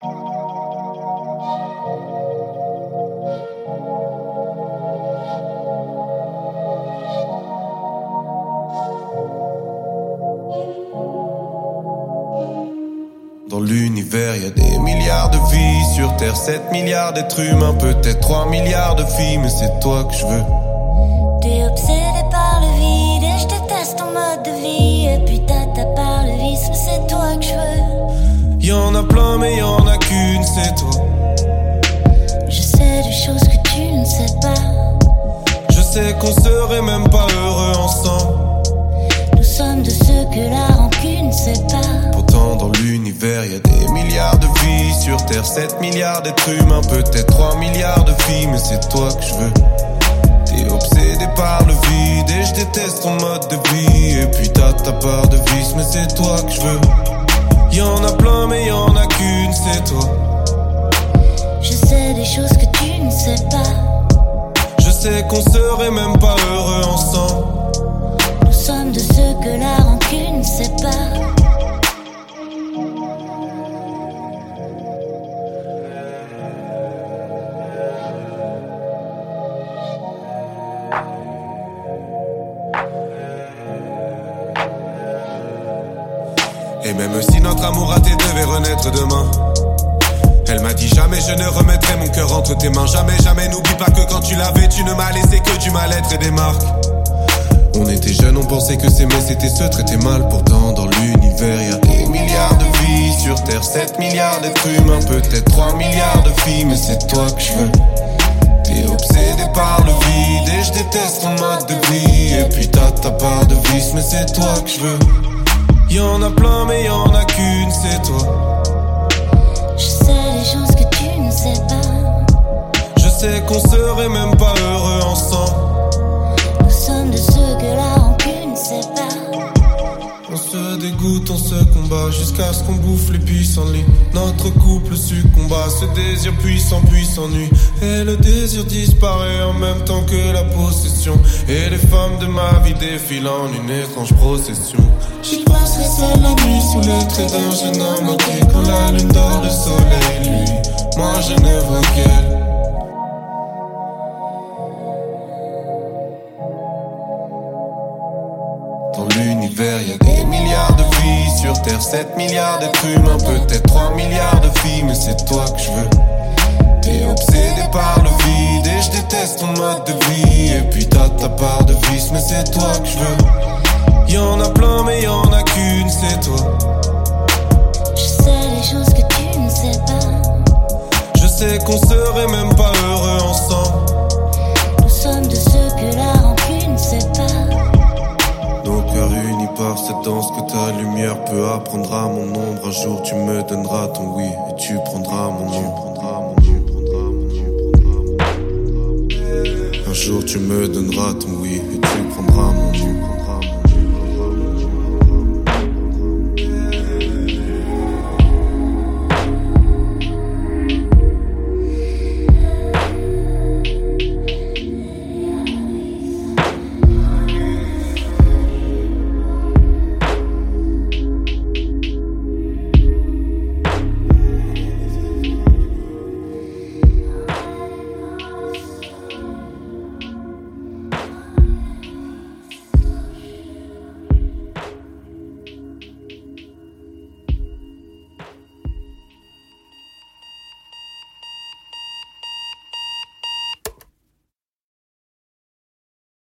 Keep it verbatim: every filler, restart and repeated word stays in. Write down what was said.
Dans l'univers, y a des milliards de vies. Sur Terre, sept milliards d'êtres humains. Peut-être trois milliards de filles, mais c'est toi que je veux. T'es obsédé par le vide et je déteste ton mode de vie. Et puis t'as par le vice, mais c'est toi que je veux. Y'en a plein, mais y'en a qu'une, c'est toi. Je sais des choses que tu ne sais pas. Je sais qu'on serait même pas heureux ensemble. Nous sommes de ceux que la rancune sépare. Pourtant dans l'univers y a des milliards de vies. Sur Terre sept milliards d'êtres humains. Peut-être trois milliards de filles, mais c'est toi que je veux. T'es obsédé par le vide et je déteste ton mode de vie. Et puis t'as ta part de vice, mais c'est toi que je veux. Y'en a plein mais y'en a qu'une, c'est toi. Je sais des choses que tu ne sais pas. Je sais qu'on serait même pas heureux ensemble. Nous sommes de ceux que la rancune sépare. Et même si notre amour raté devait renaître demain, elle m'a dit jamais je ne remettrai mon cœur entre tes mains. Jamais, jamais, n'oublie pas que quand tu l'avais, tu ne m'as laissé que du mal-être et des marques. On était jeunes, on pensait que s'aimer c'était se traiter mal. Pourtant dans l'univers y a des milliards de vies. Sur Terre sept milliards d'êtres humains. Peut-être trois milliards de filles, mais c'est toi que je veux. T'es obsédé par le vide et je déteste ton mode de vie. Et puis t'as ta part de vice, mais c'est toi que je veux. Y'en a plein mais y'en a qu'une, c'est toi. Je sais les choses que tu ne sais pas. Je sais qu'on serait même pas heureux ensemble. Nous sommes de ceux que la rancune sépare. On se dégoûte, on se combat jusqu'à ce qu'on bouffe les pissenlits. Notre couple succomba, ce désir puissant puis s'ennuie. Et le désir disparaît en même temps que la possession. Et les femmes de ma vie défilent en une étrange procession. J'y passerai seul la nuit sous les traits d'un jeune homme manqué. Quand la lune dort, le soleil lui, moi je ne vois qu'elle. Dans l'univers y a des milliards de vies. Sur Terre sept milliards d'êtres humains. Peut-être trois milliards de filles, mais c'est toi que je veux. T'es obsédé par le vide et je déteste ton mode de vie. Et puis t'as ta part de vice, mais c'est toi que je veux. Y'en a plein mais y'en a qu'une, c'est toi. Je sais les choses que tu ne sais pas. Je sais qu'on serait même pas heureux ensemble. Nous sommes de ceux que la rancune sépare. Nos cœurs unis par cette danse que ta lumière peu apprendra mon ombre. Un jour tu me donneras ton oui et tu prendras mon nom. Un jour tu me donneras ton oui et tu prendras mon nom.